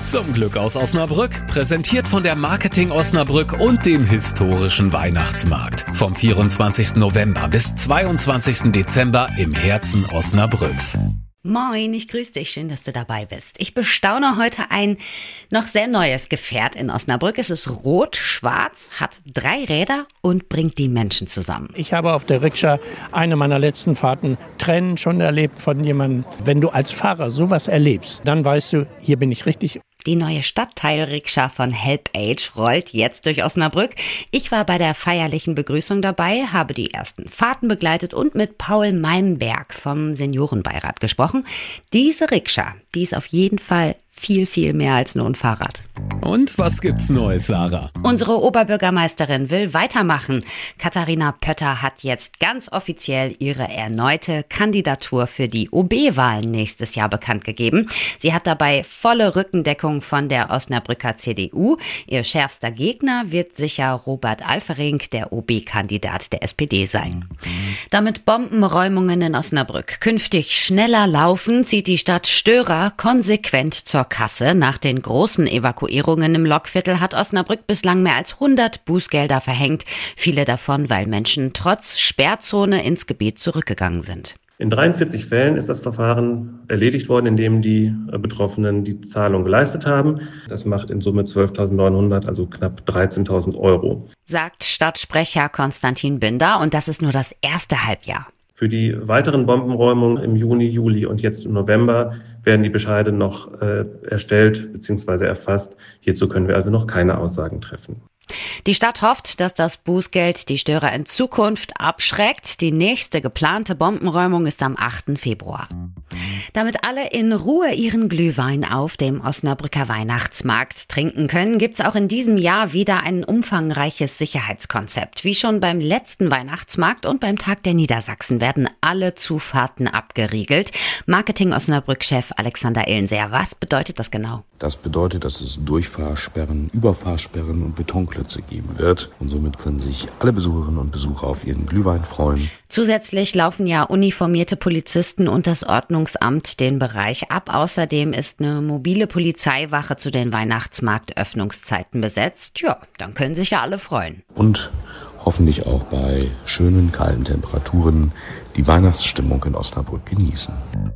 Zum Glück aus Osnabrück, präsentiert von der Marketing Osnabrück und dem historischen Weihnachtsmarkt. Vom 24. November bis 22. Dezember im Herzen Osnabrücks. Moin, ich grüße dich, schön, dass du dabei bist. Ich bestaune heute ein noch sehr neues Gefährt in Osnabrück. Es ist rot-schwarz, hat 3 Räder und bringt die Menschen zusammen. Ich habe auf der Rikscha eine meiner letzten Fahrten Tränen schon erlebt von jemandem. Wenn du als Fahrer sowas erlebst, dann weißt du, hier bin ich richtig. Die neue Stadtteil-Rikscha von HelpAge rollt jetzt durch Osnabrück. Ich war bei der feierlichen Begrüßung dabei, habe die ersten Fahrten begleitet und mit Paul Meimberg vom Seniorenbeirat gesprochen. Diese Rikscha, die ist auf jeden Fall viel mehr als nur ein Fahrrad. Und was gibt's Neues, Sarah? Unsere Oberbürgermeisterin will weitermachen. Katharina Pötter hat jetzt ganz offiziell ihre erneute Kandidatur für die OB-Wahlen nächstes Jahr bekannt gegeben. Sie hat dabei volle Rückendeckung von der Osnabrücker CDU. Ihr schärfster Gegner wird sicher Robert Alfering, der OB-Kandidat der SPD sein. Damit Bombenräumungen in Osnabrück künftig schneller laufen, zieht die Stadt Störer konsequent zur Kasse. Nach den großen Evakuierungen im Lokviertel hat Osnabrück bislang mehr als 100 Bußgelder verhängt. Viele davon, weil Menschen trotz Sperrzone ins Gebiet zurückgegangen sind. In 43 Fällen ist das Verfahren erledigt worden, indem die Betroffenen die Zahlung geleistet haben. Das macht in Summe 12.900, also knapp 13.000 Euro. Sagt Stadtsprecher Konstantin Binder, und das ist nur das erste Halbjahr. Für die weiteren Bombenräumungen im Juni, Juli und jetzt im November werden die Bescheide noch erstellt bzw. erfasst. Hierzu können wir also noch keine Aussagen treffen. Die Stadt hofft, dass das Bußgeld die Störer in Zukunft abschreckt. Die nächste geplante Bombenräumung ist am 8. Februar. Damit alle in Ruhe ihren Glühwein auf dem Osnabrücker Weihnachtsmarkt trinken können, gibt's auch in diesem Jahr wieder ein umfangreiches Sicherheitskonzept. Wie schon beim letzten Weihnachtsmarkt und beim Tag der Niedersachsen werden alle Zufahrten abgeriegelt. Marketing Osnabrück-Chef Alexander Ellenseer, was bedeutet das genau? Das bedeutet, dass es Durchfahrsperren, Überfahrsperren und Betonklötze geben wird. Und somit können sich alle Besucherinnen und Besucher auf ihren Glühwein freuen. Zusätzlich laufen ja uniformierte Polizisten und das Ordnungsamt den Bereich ab. Außerdem ist eine mobile Polizeiwache zu den Weihnachtsmarktöffnungszeiten besetzt. Ja, dann können sich ja alle freuen. Und hoffentlich auch bei schönen, kalten Temperaturen die Weihnachtsstimmung in Osnabrück genießen.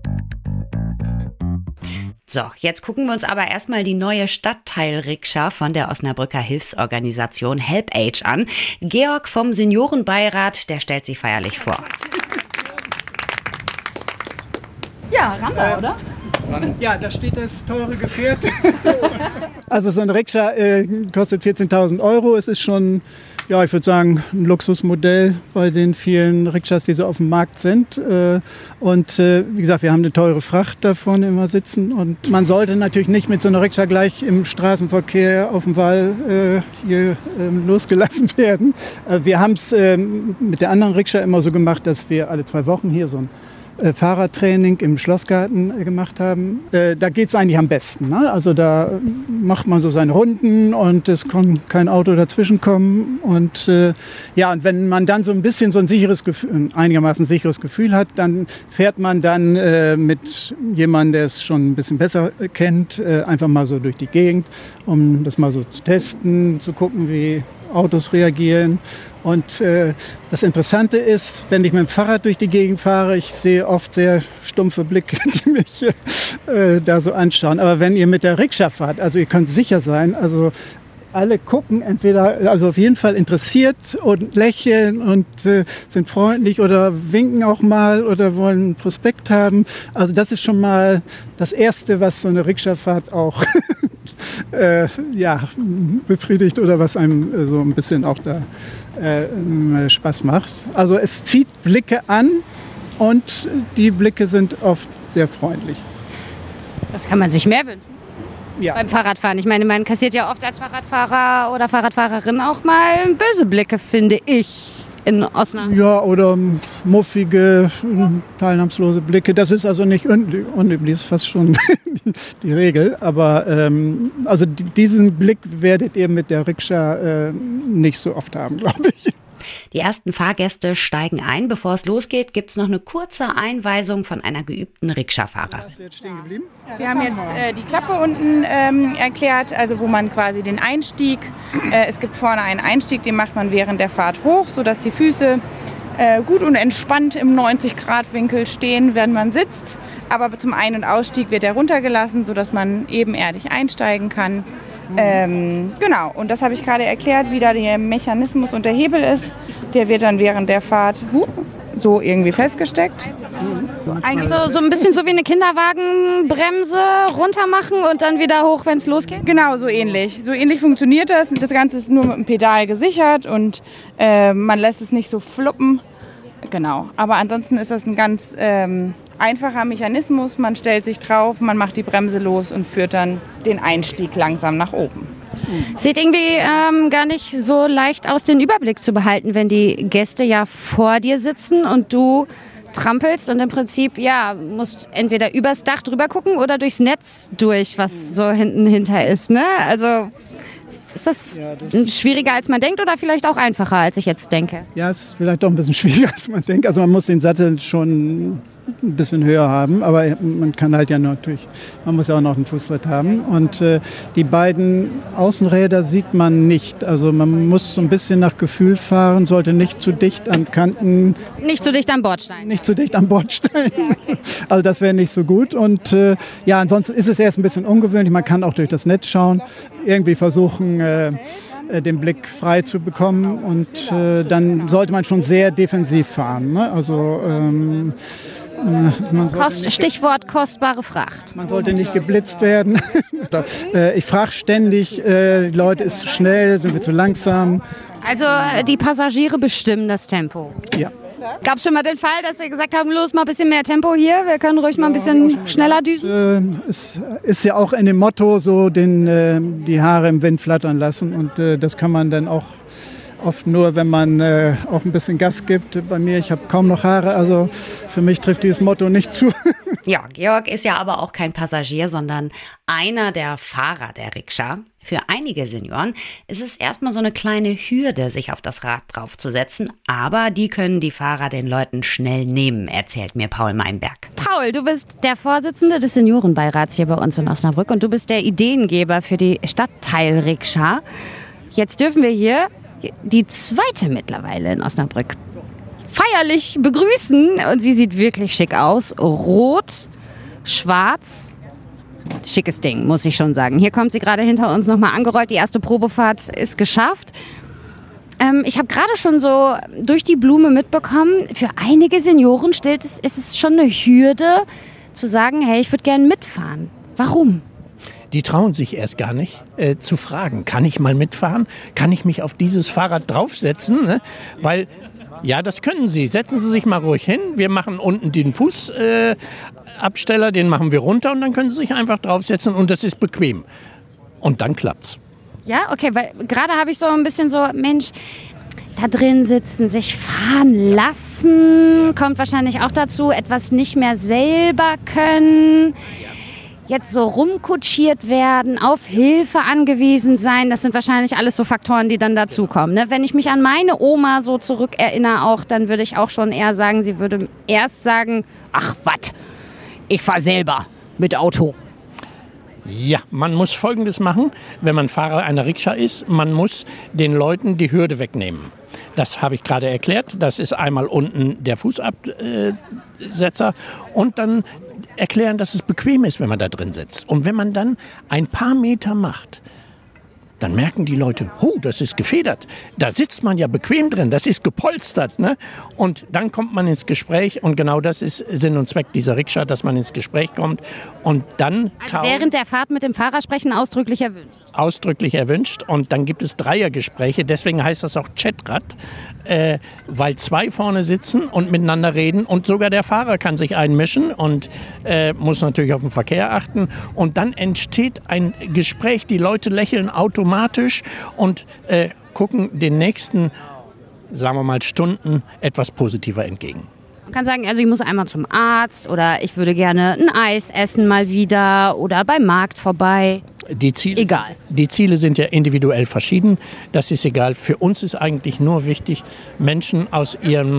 So, jetzt gucken wir uns aber erstmal die neue Stadtteil-Rikscha von der Osnabrücker Hilfsorganisation HelpAge an. Georg vom Seniorenbeirat, der stellt sie feierlich vor. Ja, Randa, oder? Ja, da steht das teure Gefährt. Also so eine Rikscha kostet 14.000 Euro. Es ist schon, ja, ich würde sagen, ein Luxusmodell bei den vielen Rikschas, die so auf dem Markt sind. Und wie gesagt, wir haben eine teure Fracht da vorne immer sitzen. Und man sollte natürlich nicht mit so einer Rikscha gleich im Straßenverkehr auf dem Wall hier losgelassen werden. Wir haben es mit der anderen Rikscha immer so gemacht, dass wir alle 2 Wochen hier so ein Fahrradtraining im Schlossgarten gemacht haben. Da geht es eigentlich am besten. Ne? Also da macht man so seine Runden und es kann kein Auto dazwischen kommen. Und ja, und wenn man dann so ein bisschen so ein sicheres Gefühl, ein einigermaßen sicheres Gefühl hat, dann fährt man dann mit jemandem, der es schon ein bisschen besser kennt, einfach mal so durch die Gegend, um das mal so zu testen, zu gucken, wie Autos reagieren. Und das Interessante ist, wenn ich mit dem Fahrrad durch die Gegend fahre, ich sehe oft sehr stumpfe Blicke, die mich da so anschauen. Aber wenn ihr mit der Rikscha fahrt, also ihr könnt sicher sein, also alle gucken entweder, also auf jeden Fall interessiert und lächeln und sind freundlich oder winken auch mal oder wollen einen Prospekt haben. Also das ist schon mal das Erste, was so eine Rikscha-Fahrt auch ja, befriedigt oder was einem so ein bisschen auch da Spaß macht. Also es zieht Blicke an und die Blicke sind oft sehr freundlich. Das kann man sich mehr wünschen. Ja. Beim Fahrradfahren. Ich meine, man kassiert ja oft als Fahrradfahrer oder Fahrradfahrerin auch mal böse Blicke, finde ich, in Osnabrück. Ja, oder muffige, teilnahmslose Blicke. Das ist also nicht unüblich, ist fast schon die Regel. Aber also diesen Blick werdet ihr mit der Rikscha nicht so oft haben, glaube ich. Die ersten Fahrgäste steigen ein. Bevor es losgeht, gibt es noch eine kurze Einweisung von einer geübten Rikscha-Fahrerin. Wir haben jetzt die Klappe unten erklärt, also wo man quasi den Einstieg, es gibt vorne einen Einstieg, den macht man während der Fahrt hoch, sodass die Füße gut und entspannt im 90-Grad-Winkel stehen, wenn man sitzt. Aber zum Ein- und Ausstieg wird er runtergelassen, sodass man ebenerdig einsteigen kann. Genau, und das habe ich gerade erklärt, wie da der Mechanismus und der Hebel ist. Der wird dann während der Fahrt so irgendwie festgesteckt. So ein bisschen so wie eine Kinderwagenbremse runter machen und dann wieder hoch, wenn es losgeht? Genau, so ähnlich. So ähnlich funktioniert das. Das Ganze ist nur mit dem Pedal gesichert und man lässt es nicht so fluppen. Genau, aber ansonsten ist das ein ganz einfacher Mechanismus. Man stellt sich drauf, man macht die Bremse los und führt dann den Einstieg langsam nach oben. Sieht irgendwie gar nicht so leicht aus, den Überblick zu behalten, wenn die Gäste ja vor dir sitzen und du trampelst und im Prinzip musst entweder übers Dach drüber gucken oder durchs Netz durch, was so hinter ist. Ne? Also ist das schwieriger, als man denkt oder vielleicht auch einfacher, als ich jetzt denke? Ja, es ist vielleicht doch ein bisschen schwieriger, als man denkt. Also man muss den Sattel schon ein bisschen höher haben, aber man kann halt natürlich, man muss ja auch noch einen Fußtritt haben. Und die beiden Außenräder sieht man nicht. Also man muss so ein bisschen nach Gefühl fahren, sollte nicht zu dicht an Kanten. Nicht zu dicht am Bordstein. Nicht zu dicht am Bordstein. Ja, okay. Also das wäre nicht so gut. Und ansonsten ist es erst ein bisschen ungewöhnlich. Man kann auch durch das Netz schauen, irgendwie versuchen, den Blick frei zu bekommen. Und dann sollte man schon sehr defensiv fahren. Ne? Also Stichwort kostbare Fracht. Man sollte nicht geblitzt werden. Ich frage ständig, die Leute, ist es zu schnell, sind wir zu langsam? Also die Passagiere bestimmen das Tempo. Ja. Gab es schon mal den Fall, dass Sie gesagt haben, los, mal ein bisschen mehr Tempo hier, wir können ruhig mal ein bisschen schneller düsen? Es ist ja auch in dem Motto so, die Haare im Wind flattern lassen und das kann man dann auch oft nur, wenn man auch ein bisschen Gas gibt. Bei mir, ich habe kaum noch Haare, also für mich trifft dieses Motto nicht zu. Ja, Georg ist ja aber auch kein Passagier, sondern einer der Fahrer der Rikscha. Für einige Senioren ist es erstmal so eine kleine Hürde, sich auf das Rad draufzusetzen, aber die können die Fahrer den Leuten schnell nehmen, erzählt mir Paul Meinberg. Paul, du bist der Vorsitzende des Seniorenbeirats hier bei uns in Osnabrück und du bist der Ideengeber für die Stadtteil-Rikscha. Jetzt dürfen wir hier die zweite mittlerweile in Osnabrück feierlich begrüßen und sie sieht wirklich schick aus. Rot, schwarz, schickes Ding, muss ich schon sagen. Hier kommt sie gerade hinter uns nochmal angerollt. Die erste Probefahrt ist geschafft. Ich habe gerade schon so durch die Blume mitbekommen, für einige Senioren ist es schon eine Hürde zu sagen, hey, ich würde gerne mitfahren. Warum? Die trauen sich erst gar nicht zu fragen, kann ich mal mitfahren? Kann ich mich auf dieses Fahrrad draufsetzen? Ne? Weil, ja, das können Sie. Setzen Sie sich mal ruhig hin. Wir machen unten den Fußabsteller, den machen wir runter und dann können Sie sich einfach draufsetzen und das ist bequem. Und dann klappt's. Ja, okay, weil gerade habe ich so ein bisschen so, Mensch, da drin sitzen, sich fahren lassen, kommt wahrscheinlich auch dazu, etwas nicht mehr selber können. Jetzt so rumkutschiert werden, auf Hilfe angewiesen sein, das sind wahrscheinlich alles so Faktoren, die dann dazukommen. Ne? Wenn ich mich an meine Oma so zurückerinnere auch, dann würde ich auch schon eher sagen, sie würde erst sagen, ach was, ich fahre selber mit Auto. Ja, man muss Folgendes machen, wenn man Fahrer einer Rikscha ist, man muss den Leuten die Hürde wegnehmen. Das habe ich gerade erklärt, das ist einmal unten der Fußabsetzer und dann erklären, dass es bequem ist, wenn man da drin sitzt. Und wenn man dann ein paar Meter macht, dann merken die Leute, oh, das ist gefedert. Da sitzt man ja bequem drin, das ist gepolstert. Ne? Und dann kommt man ins Gespräch und genau das ist Sinn und Zweck dieser Rikscha, dass man ins Gespräch kommt und dann... Also während der Fahrt mit dem Fahrer sprechen ausdrücklich erwünscht? Ausdrücklich erwünscht und dann gibt es Dreiergespräche, deswegen heißt das auch Chatrad, weil zwei vorne sitzen und miteinander reden und sogar der Fahrer kann sich einmischen und muss natürlich auf den Verkehr achten und dann entsteht ein Gespräch, die Leute lächeln automatisch und gucken den nächsten, sagen wir mal, Stunden etwas positiver entgegen. Man kann sagen, also ich muss einmal zum Arzt oder ich würde gerne ein Eis essen mal wieder oder beim Markt vorbei. Die Ziele, egal. Die Ziele sind ja individuell verschieden. Das ist egal. Für uns ist eigentlich nur wichtig, Menschen aus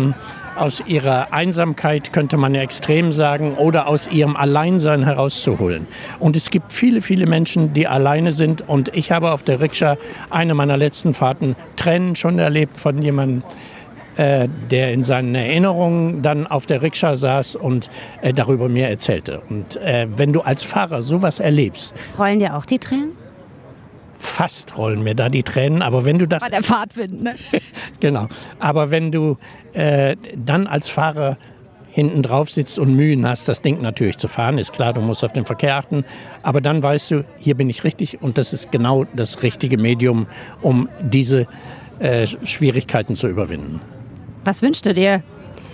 ihrer Einsamkeit, könnte man ja extrem sagen, oder aus ihrem Alleinsein herauszuholen. Und es gibt viele, viele Menschen, die alleine sind. Und ich habe auf der Rikscha eine meiner letzten Fahrten Tränen schon erlebt von jemandem, der in seinen Erinnerungen dann auf der Rikscha saß und darüber mir erzählte. Und wenn du als Fahrer sowas erlebst... Rollen dir auch die Tränen? Fast rollen mir da die Tränen, aber wenn du das... Bei der Fahrtwind, ne? Genau, aber wenn du dann als Fahrer hinten drauf sitzt und Mühen hast, das Ding natürlich zu fahren, ist klar, du musst auf den Verkehr achten, aber dann weißt du, hier bin ich richtig und das ist genau das richtige Medium, um diese Schwierigkeiten zu überwinden. Was wünschst du dir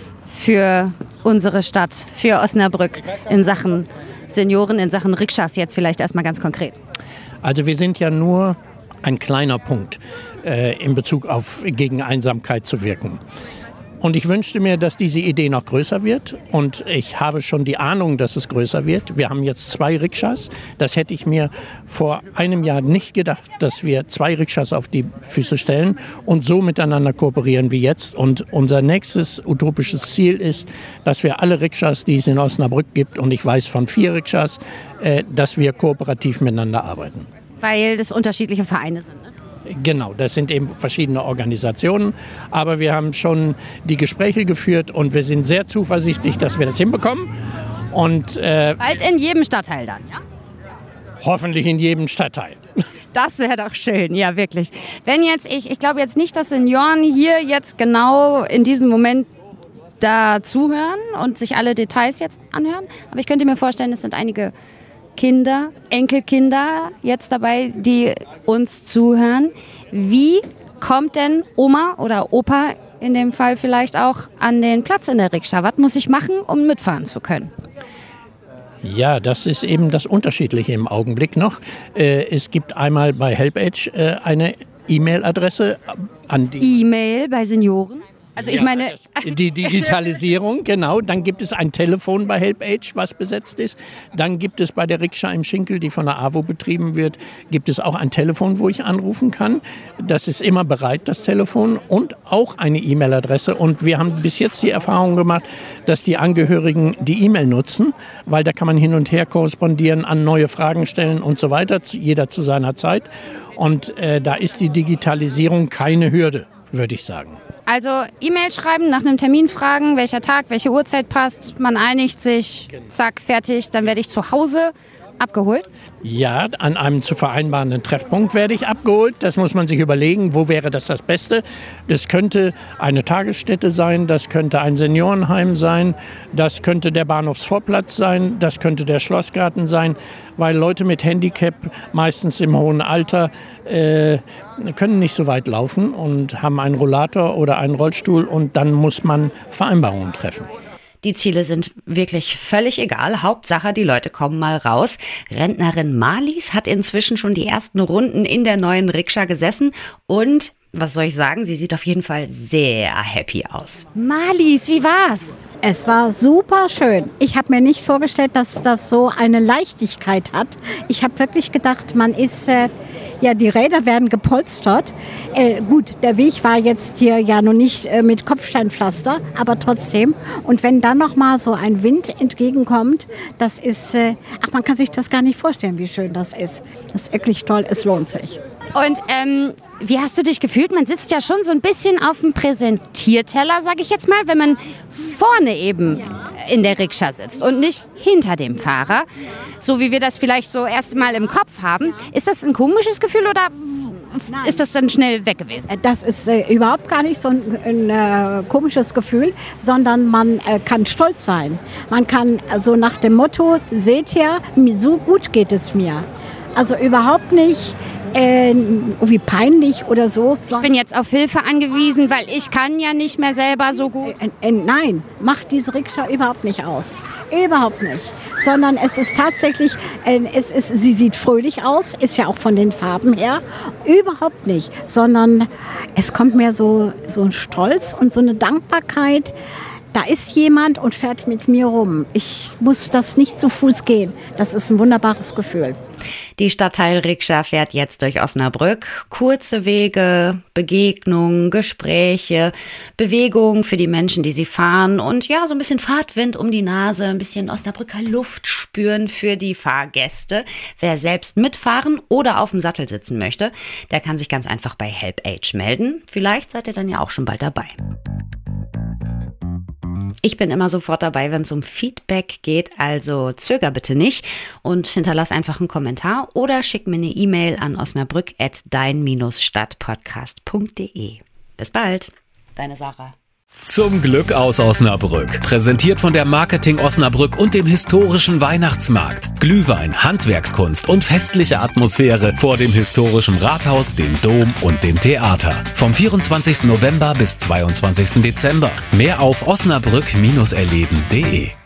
für unsere Stadt, für Osnabrück in Sachen Senioren, in Sachen Rikschas jetzt vielleicht erstmal ganz konkret? Also wir sind ja nur ein kleiner Punkt in Bezug auf gegen Einsamkeit zu wirken. Und ich wünschte mir, dass diese Idee noch größer wird. Und ich habe schon die Ahnung, dass es größer wird. Wir haben jetzt 2 Rikschas. Das hätte ich mir vor einem Jahr nicht gedacht, dass wir 2 Rikschas auf die Füße stellen und so miteinander kooperieren wie jetzt. Und unser nächstes utopisches Ziel ist, dass wir alle Rikschas, die es in Osnabrück gibt, und ich weiß von 4 Rikschas, dass wir kooperativ miteinander arbeiten. Weil das unterschiedliche Vereine sind, ne? Genau, das sind eben verschiedene Organisationen, aber wir haben schon die Gespräche geführt und wir sind sehr zuversichtlich, dass wir das hinbekommen. Und bald in jedem Stadtteil dann, ja? Hoffentlich in jedem Stadtteil. Das wäre doch schön, ja wirklich. Wenn jetzt, ich glaube jetzt nicht, dass Senioren hier jetzt genau in diesem Moment da zuhören und sich alle Details jetzt anhören, aber ich könnte mir vorstellen, es sind einige Kinder, Enkelkinder jetzt dabei, die uns zuhören. Wie kommt denn Oma oder Opa in dem Fall vielleicht auch an den Platz in der Rikscha? Was muss ich machen, um mitfahren zu können? Ja, das ist eben das Unterschiedliche im Augenblick noch. Es gibt einmal bei HelpAge eine E-Mail-Adresse an die... E-Mail bei Senioren? Also ich meine... Die Digitalisierung, genau. Dann gibt es ein Telefon bei HelpAge, was besetzt ist. Dann gibt es bei der Rikscha im Schinkel, die von der AWO betrieben wird, gibt es auch ein Telefon, wo ich anrufen kann. Das ist immer bereit, das Telefon, und auch eine E-Mail-Adresse. Und wir haben bis jetzt die Erfahrung gemacht, dass die Angehörigen die E-Mail nutzen, weil da kann man hin und her korrespondieren, an neue Fragen stellen und so weiter, jeder zu seiner Zeit. Und da ist die Digitalisierung keine Hürde, würde ich sagen. Also E-Mail schreiben, nach einem Termin fragen, welcher Tag, welche Uhrzeit passt, man einigt sich, zack, fertig, dann werde ich zu Hause abgeholt? Ja, an einem zu vereinbarenden Treffpunkt werde ich abgeholt. Das muss man sich überlegen, wo wäre das Beste. Das könnte eine Tagesstätte sein, das könnte ein Seniorenheim sein, das könnte der Bahnhofsvorplatz sein, das könnte der Schlossgarten sein, weil Leute mit Handicap, meistens im hohen Alter, können nicht so weit laufen und haben einen Rollator oder einen Rollstuhl, und dann muss man Vereinbarungen treffen. Die Ziele sind wirklich völlig egal. Hauptsache, die Leute kommen mal raus. Rentnerin Marlies hat inzwischen schon die ersten Runden in der neuen Rikscha gesessen und, was soll ich sagen, sie sieht auf jeden Fall sehr happy aus. Marlies, wie war's? Es war super schön. Ich habe mir nicht vorgestellt, dass das so eine Leichtigkeit hat. Ich habe wirklich gedacht, man ist, die Räder werden gepolstert. Gut, der Weg war jetzt hier ja noch nicht mit Kopfsteinpflaster, aber trotzdem. Und wenn dann noch mal so ein Wind entgegenkommt, das ist, man kann sich das gar nicht vorstellen, wie schön das ist. Das ist wirklich toll, es lohnt sich. Und wie hast du dich gefühlt? Man sitzt ja schon so ein bisschen auf dem Präsentierteller, sage ich jetzt mal, wenn man vorne eben in der Rikscha sitzt und nicht hinter dem Fahrer, so wie wir das vielleicht so erst mal im Kopf haben. Ist das ein komisches Gefühl oder ist das dann schnell weg gewesen? Das ist überhaupt gar nicht so ein komisches Gefühl, sondern man kann stolz sein. Man kann so nach dem Motto, seht her, so gut geht es mir. Also überhaupt nicht irgendwie peinlich oder so. Ich bin jetzt auf Hilfe angewiesen, weil ich kann ja nicht mehr selber so gut. Nein, macht diese Rikscha überhaupt nicht aus. Überhaupt nicht. Sondern es ist tatsächlich, sie sieht fröhlich aus, ist ja auch von den Farben her. Überhaupt nicht. Sondern es kommt mehr so ein Stolz und so eine Dankbarkeit. Da ist jemand und fährt mit mir rum. Ich muss das nicht zu Fuß gehen. Das ist ein wunderbares Gefühl. Die Stadtteil-Rikscha fährt jetzt durch Osnabrück. Kurze Wege, Begegnungen, Gespräche, Bewegung für die Menschen, die sie fahren und ja, so ein bisschen Fahrtwind um die Nase, ein bisschen Osnabrücker Luft spüren für die Fahrgäste. Wer selbst mitfahren oder auf dem Sattel sitzen möchte, der kann sich ganz einfach bei HelpAge melden. Vielleicht seid ihr dann ja auch schon bald dabei. Ich bin immer sofort dabei, wenn es um Feedback geht, also zöger bitte nicht und hinterlass einfach einen Kommentar oder schick mir eine E-Mail an osnabrück@dein-stadtpodcast.de. Bis bald, deine Sarah. Zum Glück aus Osnabrück. Präsentiert von der Marketing Osnabrück und dem historischen Weihnachtsmarkt. Glühwein, Handwerkskunst und festliche Atmosphäre vor dem historischen Rathaus, dem Dom und dem Theater. Vom 24. November bis 22. Dezember. Mehr auf osnabrück-erleben.de.